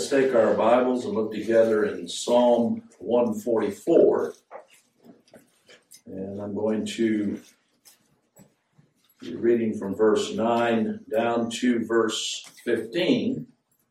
Let's take our Bibles and look together in Psalm 144. And I'm going to be reading from verse 9 down to verse 15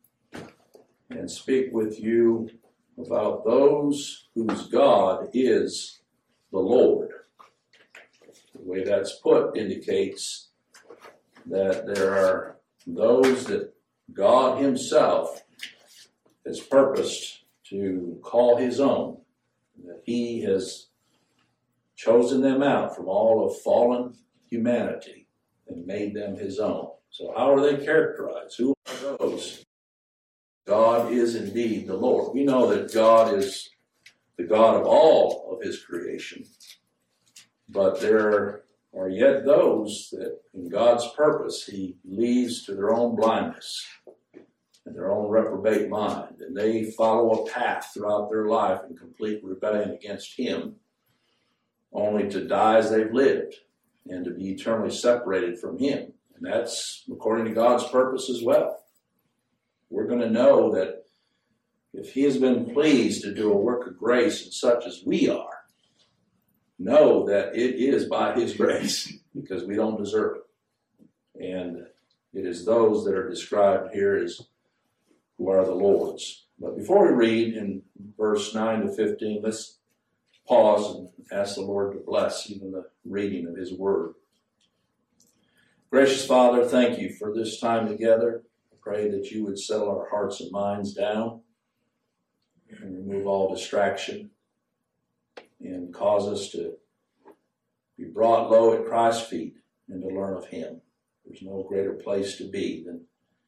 and speak with you about those whose God is the Lord. The way that's put indicates that there are those that God himself has purposed to call his own, that he has chosen them out from all of fallen humanity and made them his own. So how are they characterized? Who are those? God is indeed the Lord. We know that God is the God of all of his creation, but there are yet those that in God's purpose he leaves to their own blindness and their own reprobate mind, and they follow a path throughout their life in complete rebellion against him, only to die as they've lived and to be eternally separated from him. And that's according to God's purpose as well. We're going to know that if he has been pleased to do a work of grace in such as we are, know that it is by his grace, because we don't deserve it. And it is those that are described here as who are the Lord's. But before we read in verse 9 to 15, let's pause and ask the Lord to bless even the reading of his word. Gracious Father, thank you for this time together. I pray that you would settle our hearts and minds down and remove all distraction and cause us to be brought low at Christ's feet and to learn of him. There's no greater place to be than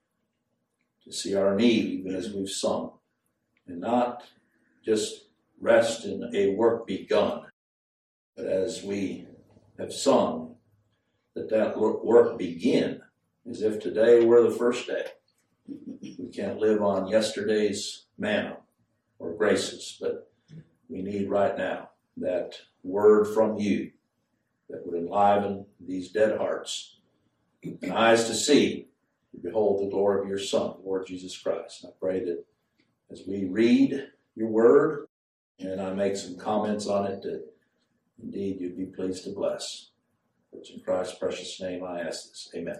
to see our need even as we've sung, and not just rest in a work begun, but as we have sung, that work begin as if today were the first day. We can't live on yesterday's manna or graces, but we need right now that word from you that would enliven these dead hearts and eyes to see, to behold the glory of your Son, Lord Jesus Christ. And I pray that as we read your word and I make some comments on it, that indeed you'd be pleased to bless. It's in Christ's precious name I ask this. Amen.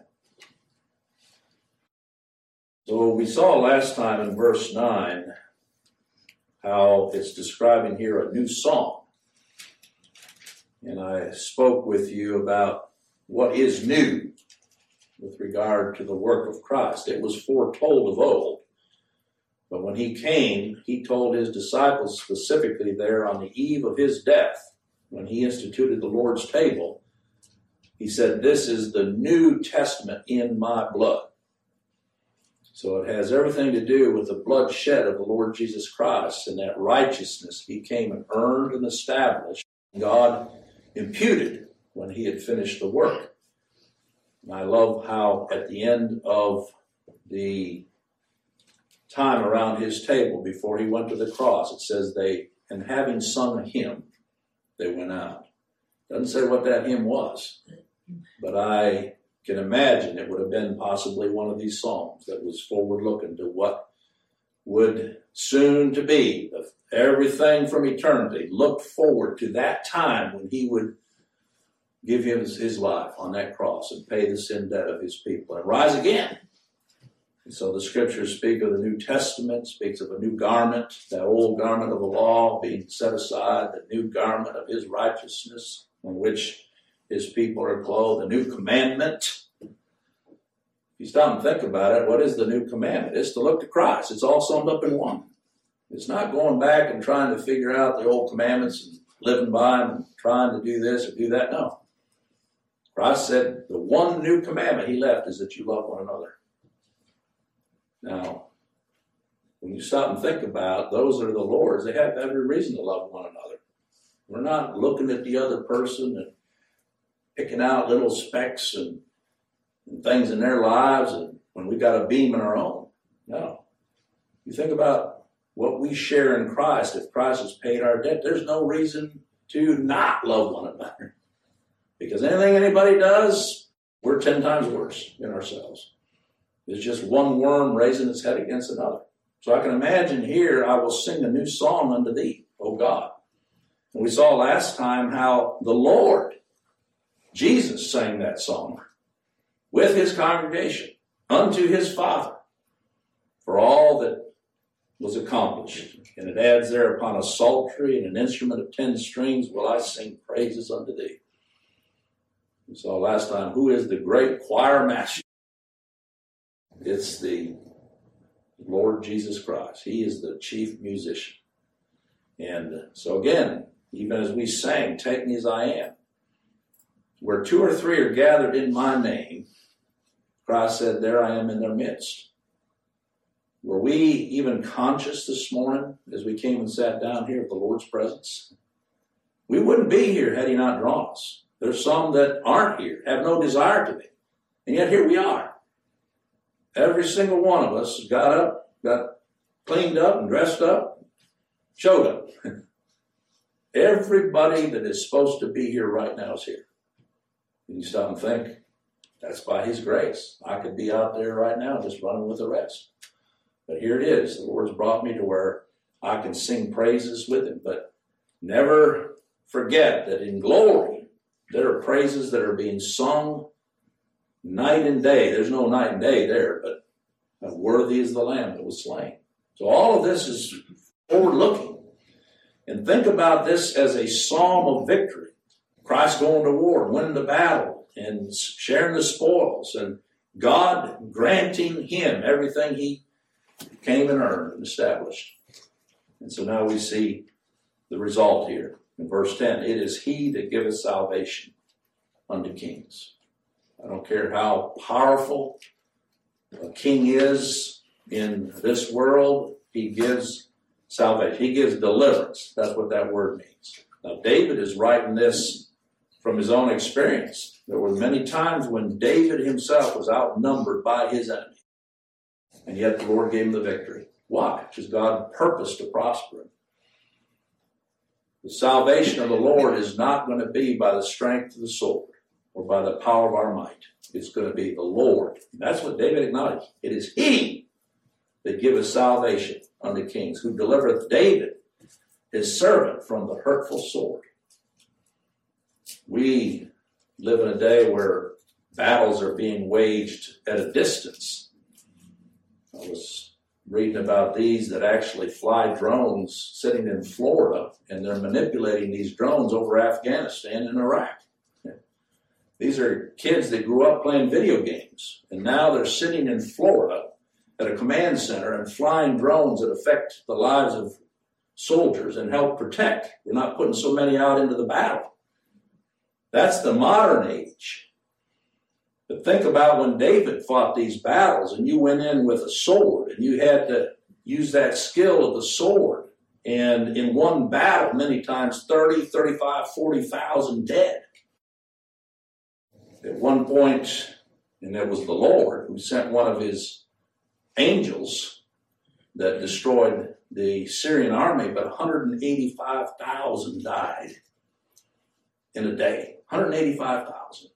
So we saw last time in verse 9 how it's describing here a new song. And I spoke with you about what is new with regard to the work of Christ. It was foretold of old. But when he came, he told his disciples specifically there on the eve of his death, when he instituted the Lord's table, he said, "This is the New Testament in my blood." So it has everything to do with the blood shed of the Lord Jesus Christ, and that righteousness became and earned and established. God imputed when he had finished the work. And I love how at the end of the time around his table before he went to the cross, it says and having sung a hymn, they went out. Doesn't say what that hymn was, but I can imagine it would have been possibly one of these psalms that was forward-looking to what would soon to be. Everything from eternity looked forward to that time when he would give his life on that cross and pay the sin debt of his people and rise again. And so the scriptures speak of the New Testament, speaks of a new garment, that old garment of the law being set aside, the new garment of his righteousness on which his people are clothed, a new commandment. If you stop and think about it, what is the new commandment? It's to look to Christ. It's all summed up in one. It's not going back and trying to figure out the old commandments and living by them and trying to do this or do that. No. Christ said the one new commandment he left is that you love one another. Now, when you stop and think about it, those that are the Lord's, they have every reason to love one another. We're not looking at the other person and picking out little specks and things in their lives and when we got a beam in our own. No. You think about what we share in Christ. If Christ has paid our debt, there's no reason to not love one another. Because anything anybody does, we're 10 times worse than ourselves. It's just one worm raising its head against another. So I can imagine here, I will sing a new song unto thee, O God. And we saw last time how the Lord, Jesus, sang that song with his congregation unto his Father for all that was accomplished. And it adds there, upon a psaltery and an instrument of 10 strings will I sing praises unto thee. We saw last time, who is the great choir master? It's the Lord Jesus Christ. He is the chief musician. And so again, even as we sang, take me as I am, where 2 or 3 are gathered in my name, Christ said, there I am in their midst. Were we even conscious this morning as we came and sat down here of the Lord's presence? We wouldn't be here had he not drawn us. There's some that aren't here, have no desire to be. And yet here we are. Every single one of us got up, got cleaned up and dressed up, showed up. Everybody that is supposed to be here right now is here. And you stop and think, that's by his grace. I could be out there right now just running with the rest. But here it is. The Lord's brought me to where I can sing praises with him. But never forget that in glory, there are praises that are being sung night and day. There's no night and day there, but worthy is the Lamb that was slain. So all of this is forward-looking. And think about this as a psalm of victory. Christ going to war, winning the battle, and sharing the spoils, and God granting him everything he came and earned and established. And so now we see the result here. In verse 10, it is he that giveth salvation unto kings. I don't care how powerful a king is in this world, he gives salvation. He gives deliverance. That's what that word means. Now, David is writing this from his own experience. There were many times when David himself was outnumbered by his enemy. And yet the Lord gave him the victory. Why? Because God purposed to prosper him. The salvation of the Lord is not going to be by the strength of the sword or by the power of our might. It's going to be the Lord. That's what David acknowledged. It is he that giveth salvation unto kings, who delivereth David, his servant, from the hurtful sword. We live in a day where battles are being waged at a distance. I was reading about these that actually fly drones sitting in Florida, and they're manipulating these drones over Afghanistan and Iraq. These are kids that grew up playing video games, and now they're sitting in Florida at a command center and flying drones that affect the lives of soldiers and help protect. We're not putting so many out into the battle. That's the modern age. But think about when David fought these battles and you went in with a sword and you had to use that skill of the sword. And in one battle, many times 30, 35, 40,000 dead. At one point, and it was the Lord who sent one of his angels that destroyed the Syrian army, but 185,000 died in a day. 185,000.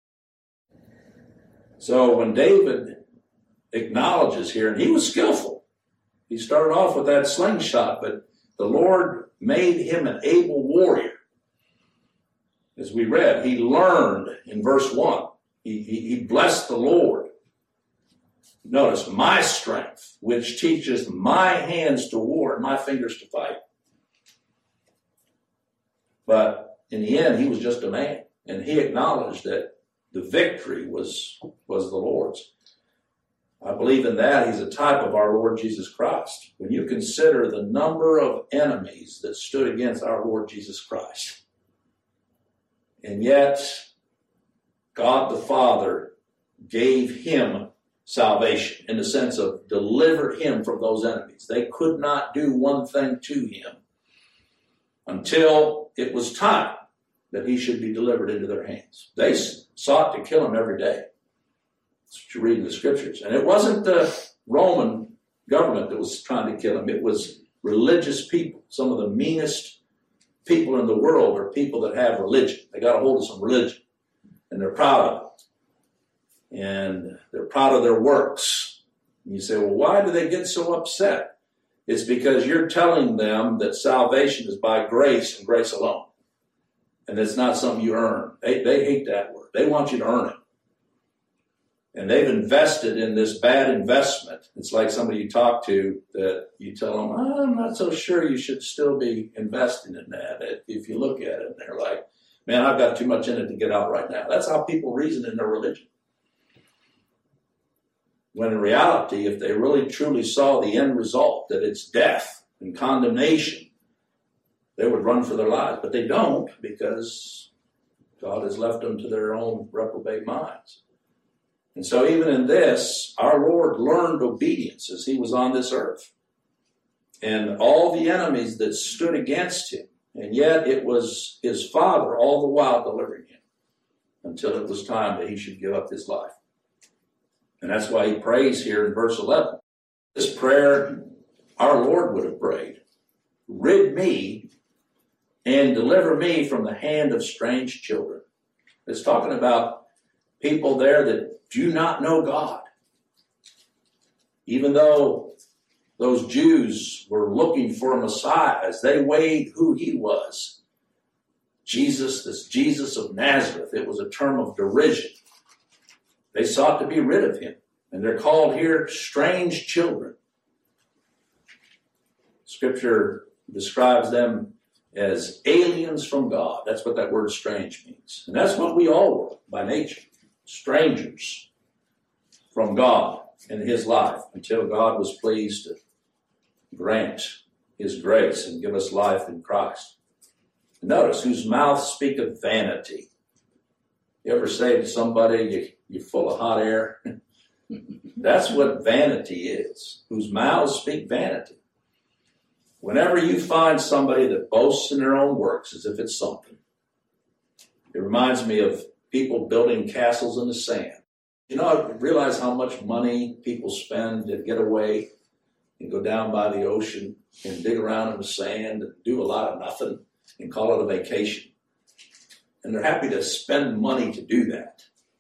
So when David acknowledges here, and he was skillful. He started off with that slingshot, but the Lord made him an able warrior. As we read, he learned in verse 1. He blessed the Lord. Notice, my strength, which teaches my hands to war and my fingers to fight. But in the end, he was just a man. And he acknowledged that the victory was the Lord's. I believe in that. He's a type of our Lord Jesus Christ. When you consider the number of enemies that stood against our Lord Jesus Christ, and yet God the Father gave him salvation in the sense of delivered him from those enemies. They could not do one thing to him until it was time that he should be delivered into their hands. They sought to kill him every day. That's what you read in the scriptures. And it wasn't the Roman government that was trying to kill him. It was religious people. Some of the meanest people in the world are people that have religion. They got a hold of some religion. And they're proud of it. And they're proud of their works. And you say, well, why do they get so upset? It's because you're telling them that salvation is by grace and grace alone. And it's not something you earn. They hate that word. They want you to earn it. And they've invested in this bad investment. It's like somebody you talk to that you tell them, I'm not so sure you should still be investing in that. If you look at it, they're like, man, I've got too much in it to get out right now. That's how people reason in their religion. When in reality, if they really truly saw the end result, that it's death and condemnation, they would run for their lives. But they don't, because God has left them to their own reprobate minds. And so even in this, our Lord learned obedience as he was on this earth. And all the enemies that stood against him, and yet it was his Father all the while delivering him until it was time that he should give up his life. And that's why he prays here in verse 11. This prayer our Lord would have prayed. Rid me and deliver me from the hand of strange children. It's talking about people there that do not know God. Even though those Jews were looking for a Messiah as they weighed who he was. Jesus, this Jesus of Nazareth, it was a term of derision. They sought to be rid of him. And they're called here strange children. Scripture describes them as aliens from God. That's what that word strange means. And that's what we all were by nature. Strangers from God in his life until God was pleased to grant his grace and give us life in Christ. Notice, whose mouth speaketh vanity. You ever say to somebody, you're full of hot air? That's what vanity is. Whose mouths speak vanity. Whenever you find somebody that boasts in their own works as if it's something, it reminds me of people building castles in the sand. You know, I realize how much money people spend to get away and go down by the ocean and dig around in the sand and do a lot of nothing and call it a vacation. And they're happy to spend money to do that.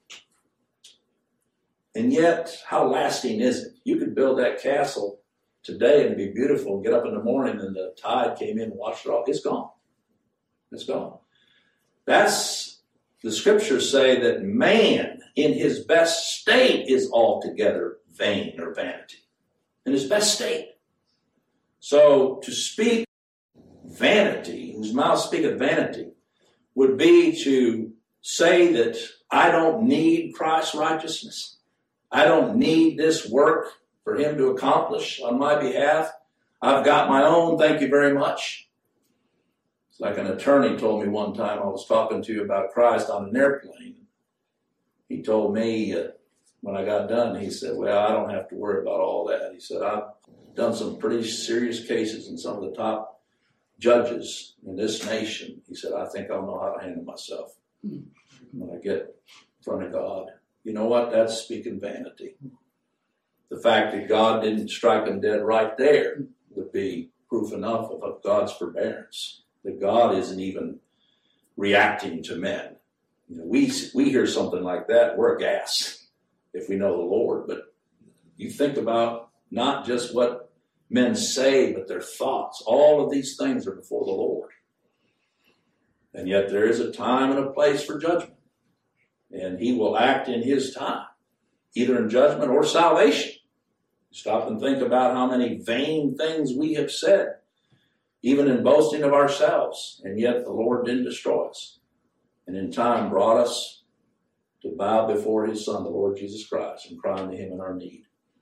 And yet, how lasting is it? You could build that castle today and be beautiful and get up in the morning and the tide came in and washed it off. It's gone. It's gone. That's, the scriptures say that man in his best state is altogether vain or vanity. In his best state. So to speak vanity, whose mouth speaketh vanity, would be to say that I don't need Christ's righteousness. I don't need this work for him to accomplish on my behalf. I've got my own, thank you very much. It's like an attorney told me one time, I was talking to about Christ on an airplane. He told me when I got done, he said, well, I don't have to worry about all that. He said, I've done some pretty serious cases in some of the top judges in this nation. He said, I think I'll know how to handle myself when I get in front of God. You know what? That's speaking vanity. The fact that God didn't strike him dead right there would be proof enough of God's forbearance. That God isn't even reacting to men. You know, we hear something like that, we're aghast if we know the Lord. But you think about not just what men say, but their thoughts. All of these things are before the Lord. And yet there is a time and a place for judgment. And he will act in his time, either in judgment or salvation. Stop and think about how many vain things we have said, even in boasting of ourselves. And yet the Lord didn't destroy us. And in time brought us to bow before his Son, the Lord Jesus Christ, and cry unto him in our need.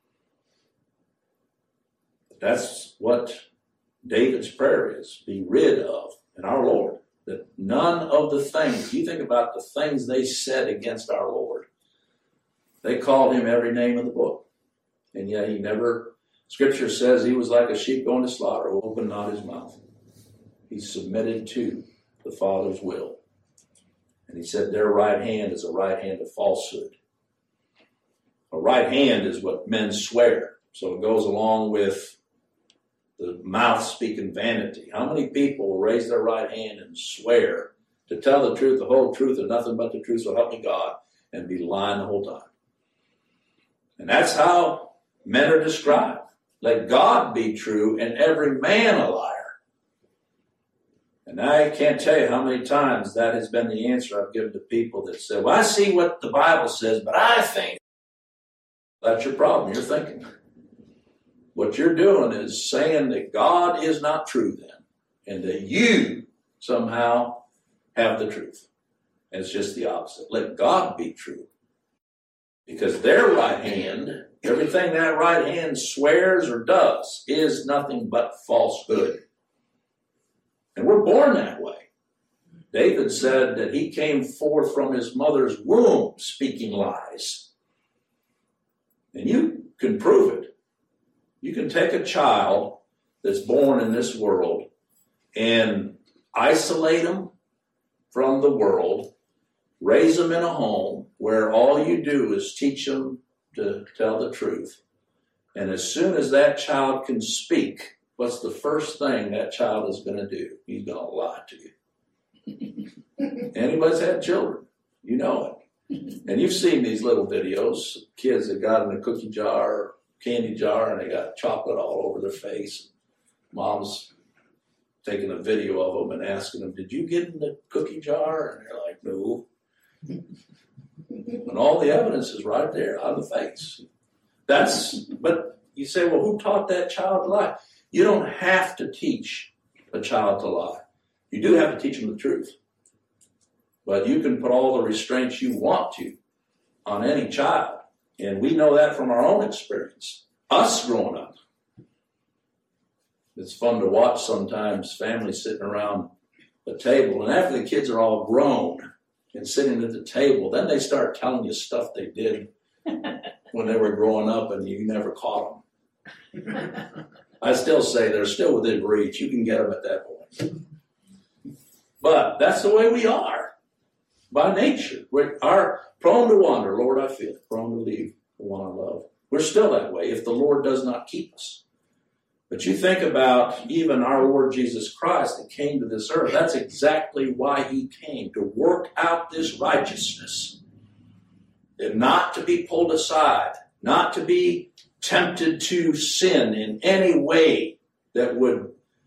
That's what David's prayer is, be rid of, in our Lord. That none of the things, you think about the things they said against our Lord. They called him every name in the book. And yet he never, Scripture says he was like a sheep going to slaughter, who opened not his mouth. He submitted to the Father's will. And he said their right hand is a right hand of falsehood. A right hand is what men swear. So it goes along with the mouth speaking vanity. How many people will raise their right hand and swear to tell the truth, the whole truth, and nothing but the truth, so help me God, and be lying the whole time? And that's how men are described. Let God be true and every man a liar. And I can't tell you how many times that has been the answer I've given to people that say, well, I see what the Bible says, but I think. That's your problem. You're thinking. What you're doing is saying that God is not true then, and that you somehow have the truth. And it's just the opposite. Let God be true. Because their right hand, everything that right hand swears or does, is nothing but falsehood. And we're born that way. David said that he came forth from his mother's womb speaking lies. And you can prove it. You can take a child that's born in this world and isolate them from the world, raise them in a home where all you do is teach them to tell the truth. And as soon as that child can speak, what's the first thing that child is going to do? He's going to lie to you. Anybody's had children, you know it. And you've seen these little videos, kids that got in a cookie jar or candy jar and they got chocolate all over their face. Mom's taking a video of them and asking them, did you get in the cookie jar? And they're like, no. And all the evidence is right there on the face. But you say, well, who taught that child to lie? You don't have to teach a child to lie. You do have to teach them the truth. But you can put all the restraints you want to on any child. And we know that from our own experience. Us growing up. It's fun to watch sometimes families sitting around a table. And after the kids are all grown and sitting at the table, then they start telling you stuff they did when they were growing up and you never caught them. I still say they're still within reach. You can get them at that point. But that's the way we are. By nature, we are prone to wander. Lord, I feel it. Prone to leave the one I love. We're still that way if the Lord does not keep us. But you think about even our Lord Jesus Christ that came to this earth. That's exactly why he came, to work out this righteousness. And not to be pulled aside, not to be tempted to sin in any way that would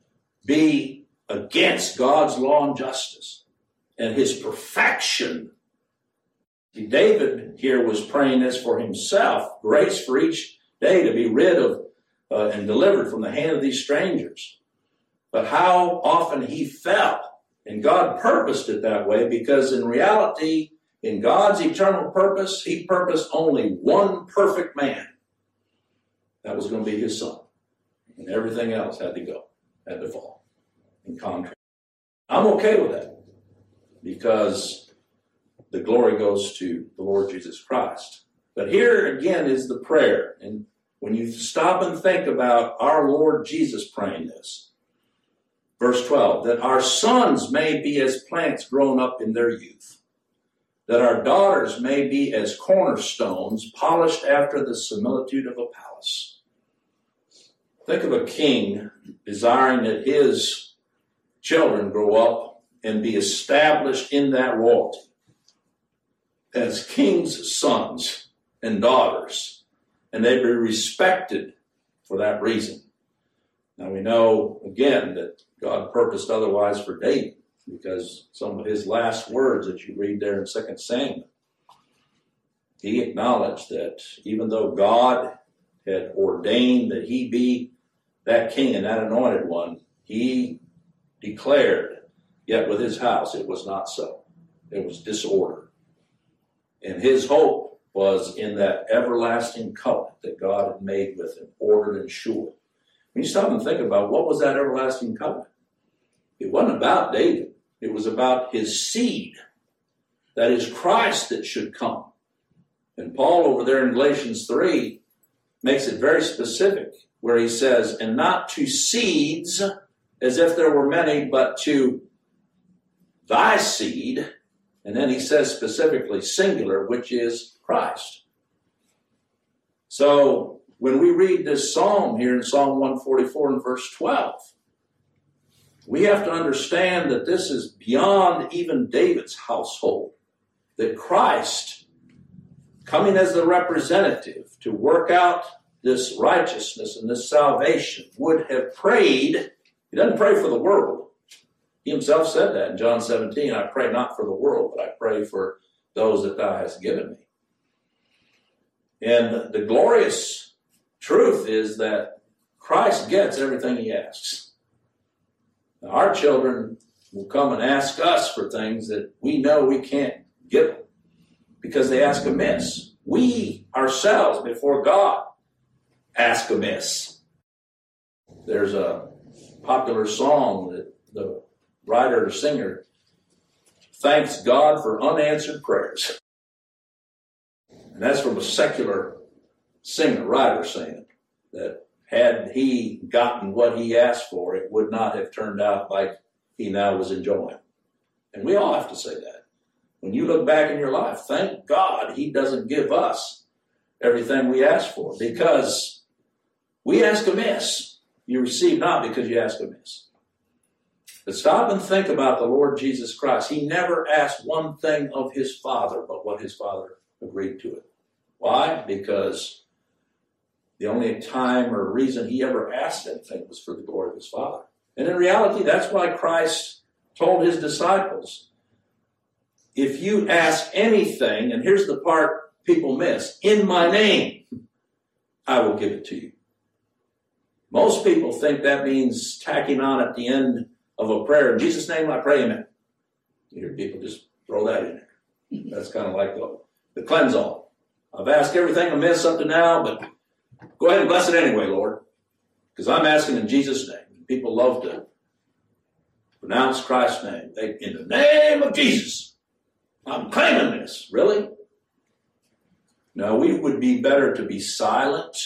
be against God's law and justice. And his perfection. David here was praying this for himself, grace for each day to be rid of and delivered from the hand of these strangers. But how often he fell. And God purposed it that way because in reality, in God's eternal purpose, he purposed only one perfect man. That was going to be his son. And everything else had to go, had to fall in contrast. I'm okay with that. Because the glory goes to the Lord Jesus Christ. But here again is the prayer. And when you stop and think about our Lord Jesus praying this, verse 12, that our sons may be as plants grown up in their youth, that our daughters may be as cornerstones polished after the similitude of a palace. Think of a king desiring that his children grow up and be established in that royalty as king's sons and daughters, and they be respected for that reason. Now we know, again, that God purposed otherwise for David, because some of his last words that you read there in 2 Samuel, he acknowledged that even though God had ordained that he be that king and that anointed one, he declared, yet with his house, it was not so. It was disorder. And his hope was in that everlasting covenant that God had made with him, ordered and sure. When you stop and think about what was that everlasting covenant? It wasn't about David. It was about his seed. That is Christ that should come. And Paul over there in Galatians 3 makes it very specific, where he says, and not to seeds, as if there were many, but to thy seed, and then he says specifically singular, which is Christ. So when we read this psalm here in Psalm 144 and verse 12, we have to understand that this is beyond even David's household. That Christ, coming as the representative to work out this righteousness and this salvation would have prayed. He doesn't pray for the world. He himself said that in John 17, I pray not for the world, but I pray for those that thou hast given me. And the glorious truth is that Christ gets everything he asks. Now, our children will come and ask us for things that we know we can't give them because they ask amiss. We ourselves, before God, ask amiss. There's a popular song that the writer or singer thanks God for unanswered prayers. And that's from a secular singer, writer saying that had he gotten what he asked for, it would not have turned out like he now was enjoying. And we all have to say that. When you look back in your life, thank God he doesn't give us everything we ask for, because we ask amiss. You receive not because you ask amiss. But stop and think about the Lord Jesus Christ. He never asked one thing of his Father but what his Father agreed to it. Why? Because the only time or reason he ever asked anything was for the glory of his Father. And in reality, that's why Christ told his disciples, if you ask anything, and here's the part people miss, in my name, I will give it to you. Most people think that means tacking on at the end of a prayer, in Jesus' name I pray, amen. You hear people just throw that in there. That's kind of like the cleanse all. I've asked everything amiss up to now, but go ahead and bless it anyway, Lord, because I'm asking in Jesus' name. People love to pronounce Christ's name. In the name of Jesus, I'm claiming this. Really? No, we would be better to be silent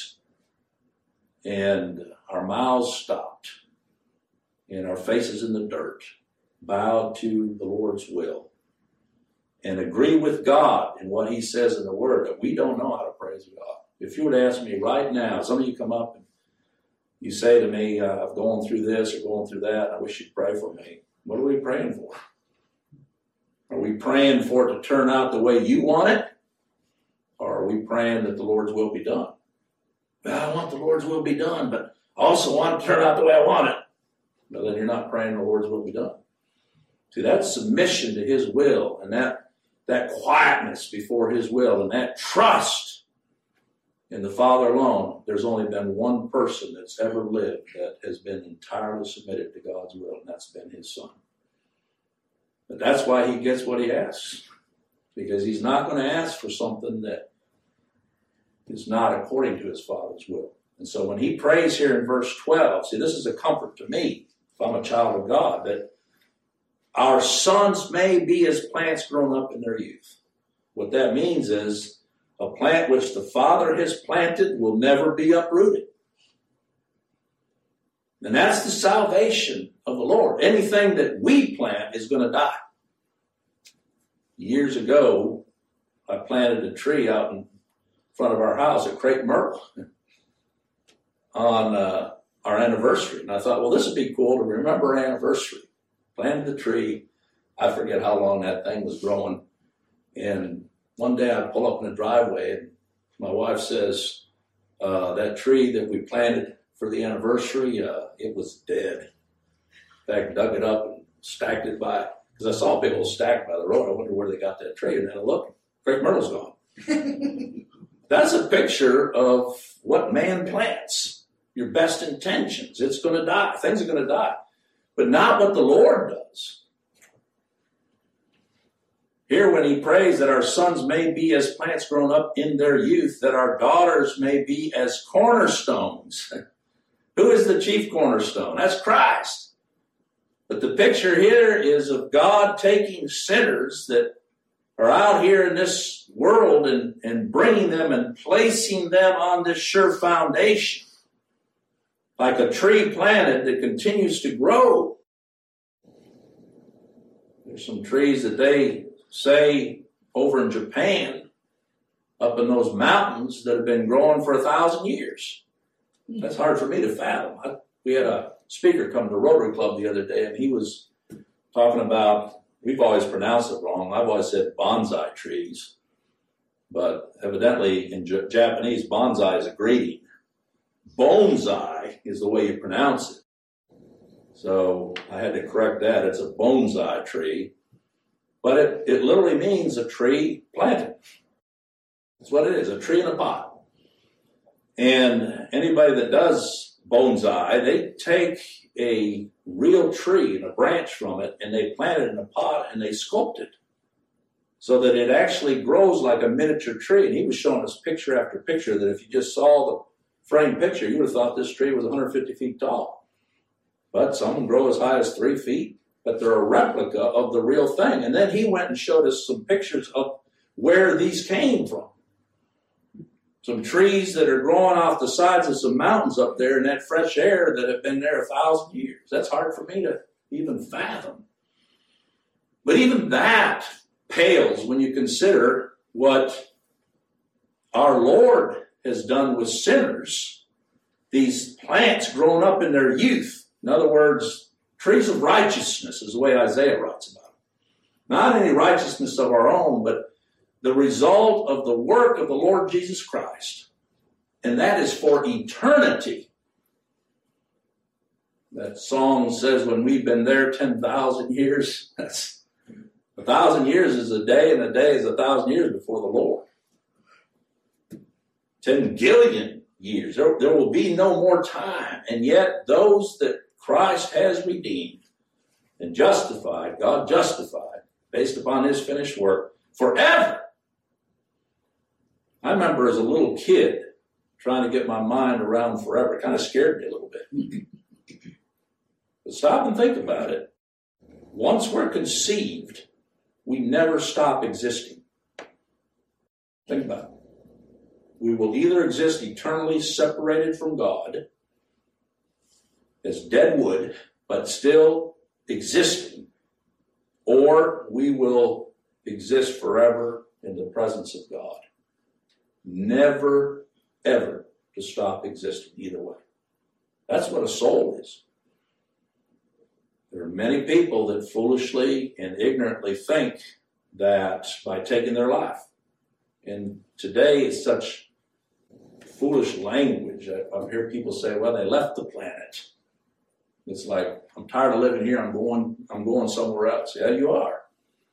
and our mouths stopped and our faces in the dirt, bowed to the Lord's will, and agree with God in what he says in the Word, that we don't know how to praise God. If you would ask me right now, some of you come up and you say to me, I'm going through this or going through that, I wish you'd pray for me. What are we praying for? Are we praying for it to turn out the way you want it? Or are we praying that the Lord's will be done? Well, I want the Lord's will be done, but I also want it to turn out the way I want it. Well, then you're not praying the Lord's will be done. See, that submission to his will and that quietness before his will and that trust in the Father alone, there's only been one person that's ever lived that has been entirely submitted to God's will, and that's been his Son. But that's why he gets what he asks, because he's not going to ask for something that is not according to his Father's will. And so when he prays here in verse 12, see, this is a comfort to me, if I'm a child of God, that our sons may be as plants grown up in their youth. What that means is a plant which the Father has planted will never be uprooted. And that's the salvation of the Lord. Anything that we plant is going to die. Years ago, I planted a tree out in front of our house at Crepe Myrtle on our anniversary. And I thought, well, this would be cool to remember our anniversary. Planted the tree. I forget how long that thing was growing. And one day I pull up in the driveway and my wife says, that tree that we planted for the anniversary, it was dead. In fact, dug it up and stacked it by, because I saw a big old stack by the road. I wonder where they got that tree. And then I looked, Crepe Myrtle's gone. That's a picture of what man plants. Your best intentions. It's going to die. Things are going to die. But not what the Lord does. Here when he prays that our sons may be as plants grown up in their youth, that our daughters may be as cornerstones. Who is the chief cornerstone? That's Christ. But the picture here is of God taking sinners that are out here in this world and bringing them and placing them on this sure foundation. Like a tree planted that continues to grow. There's some trees that they say over in Japan, up in those mountains, that have been growing for 1,000 years. That's hard for me to fathom. We had a speaker come to Rotary Club the other day, and he was talking about, we've always pronounced it wrong. I've always said bonsai trees. But evidently in Japanese, bonsai is a greeting. bonsai is the way you pronounce it. So I had to correct that. It's a bonsai tree. But it literally means a tree planted. That's what it is, a tree in a pot. And anybody that does bonsai, they take a real tree and a branch from it, and they plant it in a pot, and they sculpt it so that it actually grows like a miniature tree. And he was showing us picture after picture that if you just saw the framed picture, you would have thought this tree was 150 feet tall. But some can grow as high as 3 feet. But they're a replica of the real thing. And then he went and showed us some pictures of where these came from. Some trees that are growing off the sides of some mountains up there in that fresh air that have been there 1,000 years. That's hard for me to even fathom. But even that pales when you consider what our Lord has done with sinners. These plants grown up in their youth. In other words, trees of righteousness is the way Isaiah writes about it. Not any righteousness of our own, but the result of the work of the Lord Jesus Christ. And that is for eternity. That song says when we've been there 10,000 years, that's 1,000 years is a day, and a day is 1,000 years before the Lord. 10 gillion years. There will be no more time. And yet those that Christ has redeemed and justified, God justified, based upon his finished work, forever. I remember as a little kid trying to get my mind around forever. It kind of scared me a little bit. But stop and think about it. Once we're conceived, we never stop existing. Think about it. We will either exist eternally separated from God, as dead wood, but still existing, or we will exist forever in the presence of God. Never, ever to stop existing either way. That's what a soul is. There are many people that foolishly and ignorantly think that by taking their life. And today is such foolish language. I hear people say, well, they left the planet. It's like, I'm tired of living here. I'm going somewhere else. Yeah, you are.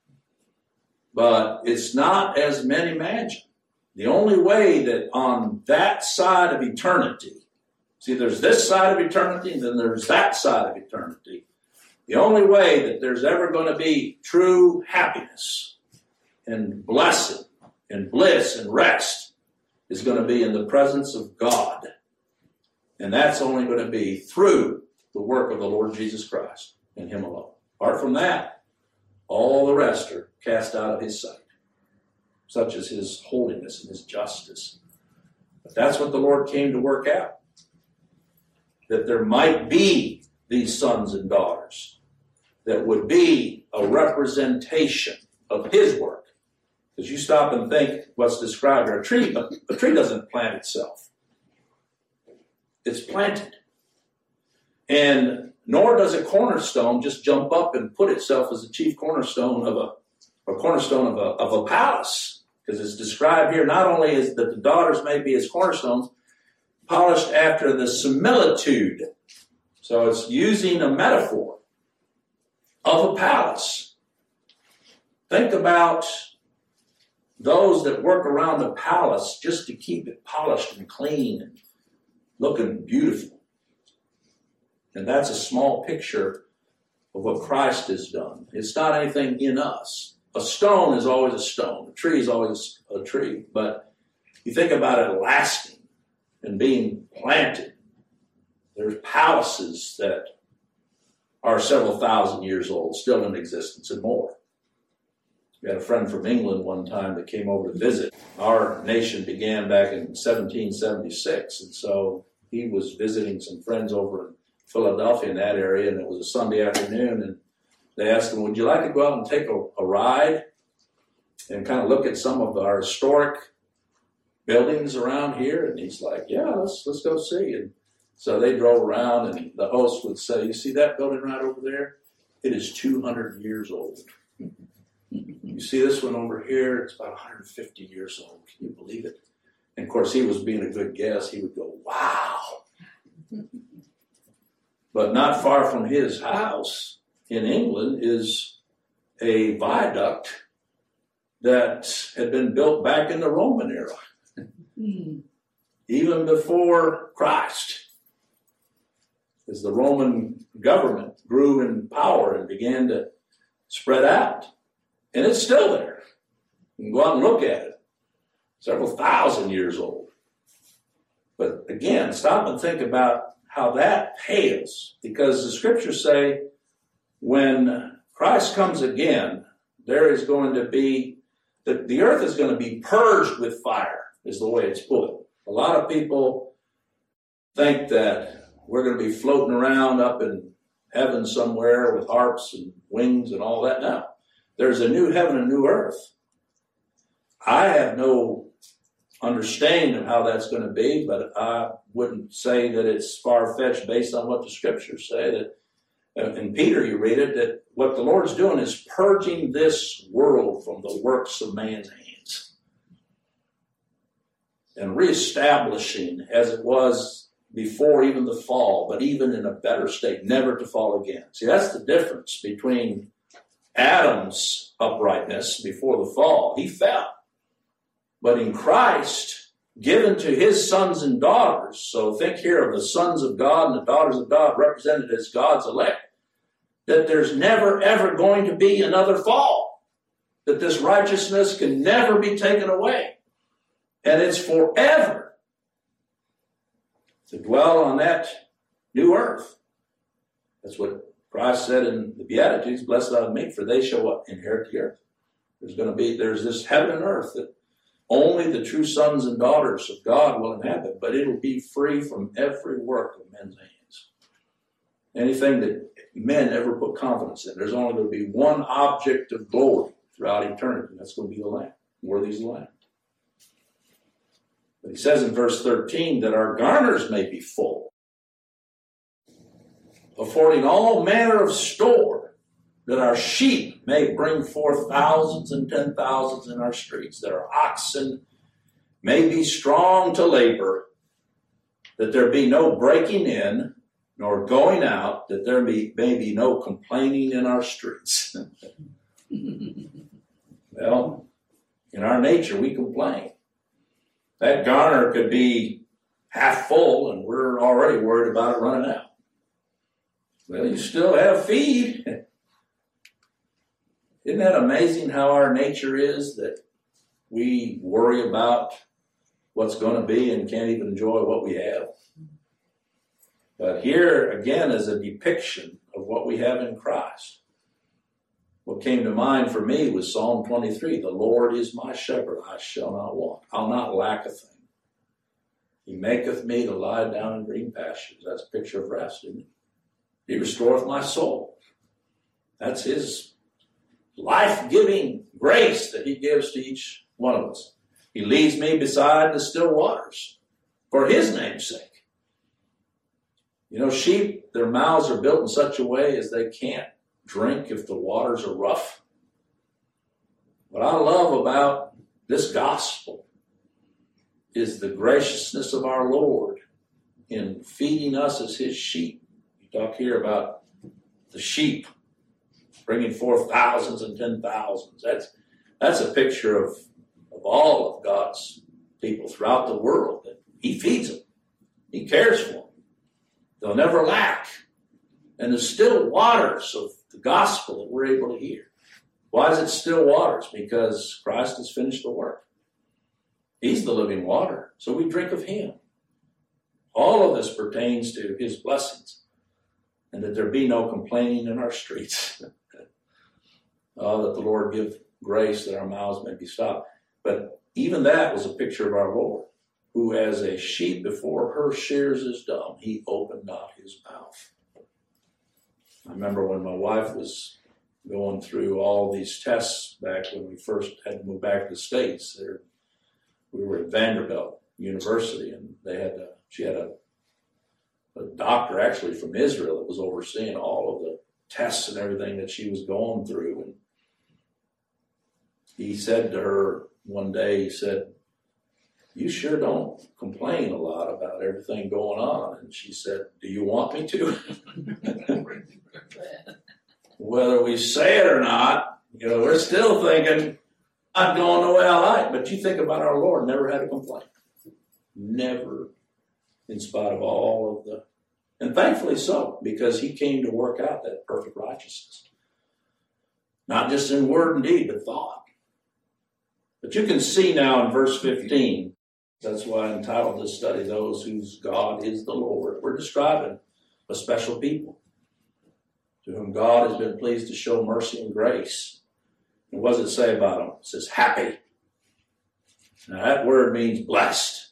But it's not as men imagine. The only way that on that side of eternity, see, there's this side of eternity, and then there's that side of eternity. The only way that there's ever going to be true happiness and blessing and bliss and rest is going to be in the presence of God. And that's only going to be through the work of the Lord Jesus Christ and him alone. Apart from that, all the rest are cast out of his sight, such as his holiness and his justice. But that's what the Lord came to work out, that there might be these sons and daughters that would be a representation of his work. Because you stop and think what's described here. A tree doesn't plant itself. It's planted. And nor does a cornerstone just jump up and put itself as the chief cornerstone of a palace. Because it's described here not only as that the daughters may be as cornerstones, polished after the similitude. So it's using a metaphor of a palace. Think about those that work around the palace just to keep it polished and clean and looking beautiful. And that's a small picture of what Christ has done. It's not anything in us. A stone is always a stone. A tree is always a tree. But you think about it lasting and being planted. There's palaces that are several thousand years old, still in existence and more. We had a friend from England one time that came over to visit. Our nation began back in 1776, and so he was visiting some friends over in Philadelphia in that area, and it was a Sunday afternoon, and they asked him, would you like to go out and take a ride and kind of look at some of our historic buildings around here? And he's like, yeah, let's go see. And so they drove around, and the host would say, you see that building right over there? It is 200 years old. You see this one over here? It's about 150 years old. Can you believe it? And of course, he was being a good guest. He would go, wow. But not far from his house in England is a viaduct that had been built back in the Roman era, even before Christ, as the Roman government grew in power and began to spread out. And it's still there. You can go out and look at it. Several thousand years old. But again, stop and think about how that pales, because the scriptures say when Christ comes again, there is going to be, the earth is going to be purged with fire, is the way it's put. A lot of people think that we're going to be floating around up in heaven somewhere with harps and wings and all that. No, there's a new heaven and new earth. I have no understanding of how that's going to be, but I wouldn't say that it's far-fetched based on what the scriptures say. That in Peter you read it, that what the Lord's doing is purging this world from the works of man's hands and reestablishing as it was before even the fall, but even in a better state, never to fall again. See, that's the difference between Adam's uprightness before the fall. He fell. But in Christ, given to his sons and daughters, so think here of the sons of God and the daughters of God represented as God's elect, that there's never, ever going to be another fall, that this righteousness can never be taken away, and it's forever to dwell on that new earth. That's what Christ said in the Beatitudes, blessed are the meek, for they shall what? Inherit the earth. There's this heaven and earth that only the true sons and daughters of God will inhabit, but it'll be free from every work of men's hands. Anything that men ever put confidence in, there's only going to be one object of glory throughout eternity. That's going to be the Lamb. Worthy is the Lamb. But he says in verse 13 that our garners may be full, affording all manner of store, that our sheep may bring forth thousands and 10,000s in our streets, that our oxen may be strong to labor, that there be no breaking in, nor going out, that there may be no complaining in our streets. Well, in our nature, we complain. That garner could be half full, and we're already worried about it running out. Well, you still have feed. Isn't that amazing how our nature is, that we worry about what's going to be and can't even enjoy what we have? But here, again, is a depiction of what we have in Christ. What came to mind for me was Psalm 23. The Lord is my shepherd, I shall not want. I'll not lack a thing. He maketh me to lie down in green pastures. That's a picture of rest, isn't it? He restoreth my soul. That's his life-giving grace that he gives to each one of us. He leads me beside the still waters for his name's sake. You know, sheep, their mouths are built in such a way as they can't drink if the waters are rough. What I love about this gospel is the graciousness of our Lord in feeding us as his sheep. You talk here about the sheep bringing forth thousands and 10,000s. That's a picture of all of God's people throughout the world. That he feeds them. He cares for them. They'll never lack. And the still waters of the gospel that we're able to hear. Why is it still waters? Because Christ has finished the work. He's the living water. So we drink of him. All of this pertains to his blessings. And that there be no complaining in our streets. That the Lord give grace that our mouths may be stopped. But even that was a picture of our Lord, who as a sheep before her shears is dumb, he opened not his mouth. I remember when my wife was going through all these tests back when we first had to move back to the States. We were at Vanderbilt University, and she had a doctor actually from Israel that was overseeing all of the tests and everything that she was going through. And he said to her one day, he said, you sure don't complain a lot about everything going on. And she said, do you want me to? Whether we say it or not, we're still thinking, I'm going the way I like. But you think about our Lord, never had a complaint. Never, in spite of all of the, and thankfully so, because he came to work out that perfect righteousness. Not just in word and deed, but thought. But you can see now in verse 15, that's why I entitled this study, Those Whose God is the Lord. We're describing a special people to whom God has been pleased to show mercy and grace. And what does it say about them? It says happy. Now that word means blessed.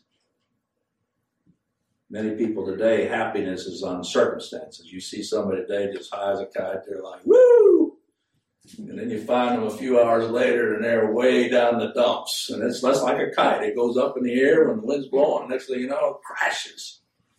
Many people today, happiness is on circumstances. You see somebody today just high as a kite, they're like, woo! And then you find them a few hours later and they're way down the dumps. And it's less like a kite. It goes up in the air when the wind's blowing. Next thing you know, it crashes.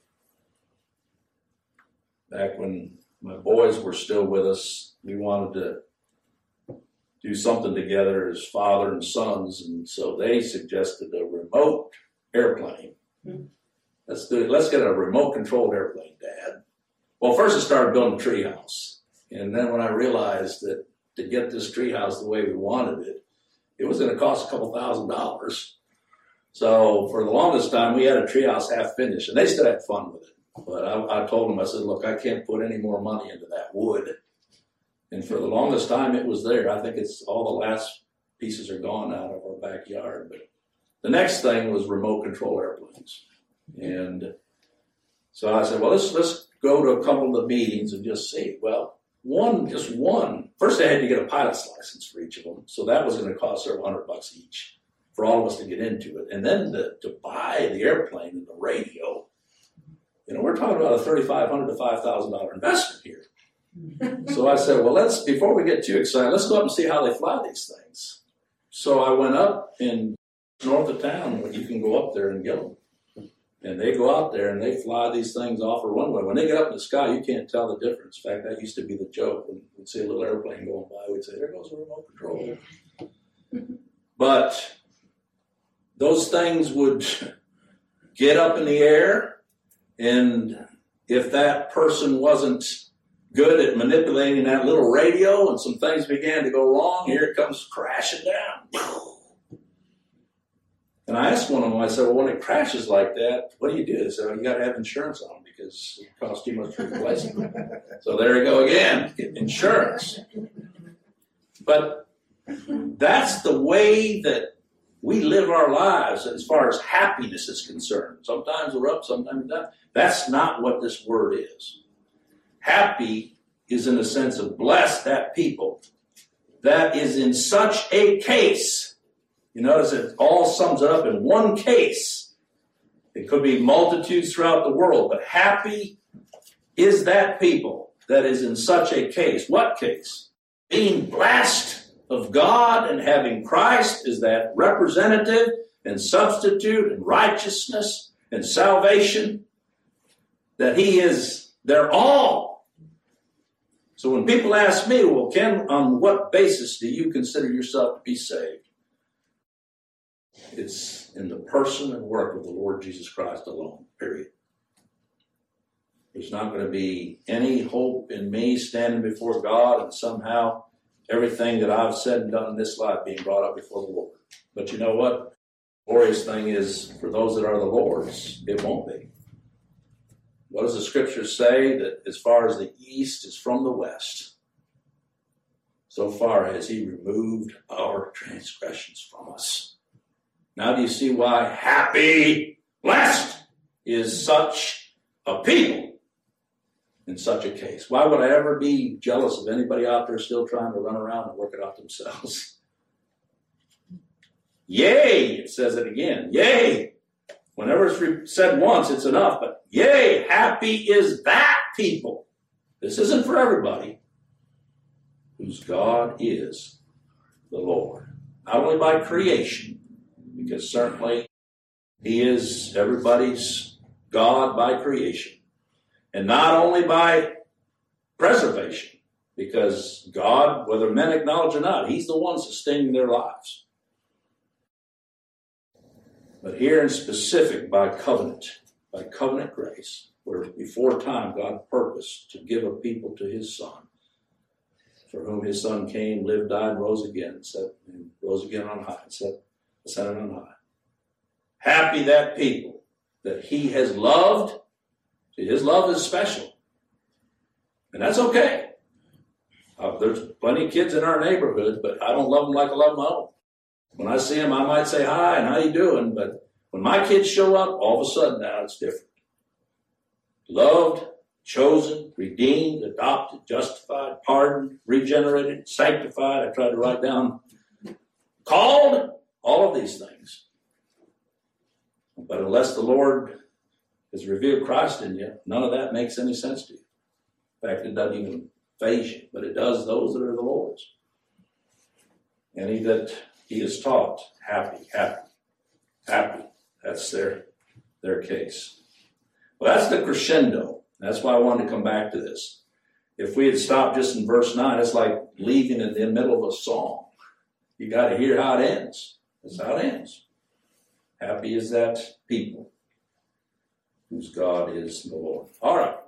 Back when my boys were still with us, we wanted to do something together as father and sons. And so they suggested a remote airplane. Let's do it. Let's get a remote controlled airplane, Dad. Well, first I started building a treehouse. And then when I realized that to get this treehouse the way we wanted it, it was going to cost a couple $1,000s. So for the longest time, we had a treehouse half finished, and they still had fun with it. But I told them, I said, look, I can't put any more money into that wood. And for the longest time, it was there. I think it's all the last pieces are gone out of our backyard. But the next thing was remote control airplanes. And so I said, well, let's go to a couple of the meetings and just see. Well, just one. First, I had to get a pilot's license for each of them. So that was going to cost several $100 each for all of us to get into it. And then to buy the airplane and the radio, we're talking about a $3,500 to $5,000 investment here. So I said, well, before we get too excited, let's go up and see how they fly these things. So I went up in north of town. You can go up there and get them. And they go out there and they fly these things off a runway. When they get up in the sky, you can't tell the difference. In fact, that used to be the joke. When we'd see a little airplane going by, we'd say, there goes a remote control. But those things would get up in the air, and if that person wasn't good at manipulating that little radio and some things began to go wrong, here it comes crashing down. And I asked one of them, I said, well, when it crashes like that, what do you do? They said, well, you got to have insurance on them because it costs too much to replace them. So there you go again, insurance. But that's the way that we live our lives as far as happiness is concerned. Sometimes we're up, sometimes we're down. That's not what this word is. Happy is in the sense of blessed, that people. That is in such a case. You notice it all sums it up in one case. It could be multitudes throughout the world, but happy is that people that is in such a case. What case? Being blessed of God and having Christ is that representative and substitute and righteousness and salvation, that he is their all. So when people ask me, well, Ken, on what basis do you consider yourself to be saved? It's in the person and work of the Lord Jesus Christ alone, period. There's not going to be any hope in me standing before God and somehow everything that I've said and done in this life being brought up before the Lord. But you know what? The glorious thing is, for those that are the Lord's, it won't be. What does the scripture say? That as far as the east is from the west, so far has he removed our transgressions from us. Now do you see why happy, blessed is such a people in such a case? Why would I ever be jealous of anybody out there still trying to run around and work it out themselves? Yea, it says it again. Yea. Whenever it's said once, it's enough. But yea, happy is that people. This isn't for everybody. Whose God is the Lord. Not only by creation, because certainly he is everybody's God by creation. And not only by preservation, because God, whether men acknowledge or not, he's the one sustaining their lives. But here in specific, by covenant grace, where before time God purposed to give a people to his Son, for whom his Son came, lived, died, rose again on high, ascended on high. Happy that people that he has loved. See, his love is special. And that's okay. There's plenty of kids in our neighborhood, but I don't love them like I love my own. When I see them, I might say hi and how you doing, but when my kids show up, all of a sudden now it's different. Loved, chosen, redeemed, adopted, justified, pardoned, regenerated, sanctified. I tried to write down called, all of these things. But unless the Lord has revealed Christ in you, none of that makes any sense to you. In fact, it doesn't even faze you, but it does those that are the Lord's. Any that he has taught, happy. That's their case. Well, that's the crescendo. That's why I wanted to come back to this. If we had stopped just in verse 9, it's like leaving in the middle of a song. You got to hear how it ends. That's how it ends. Happy is that people whose God is the Lord. All right.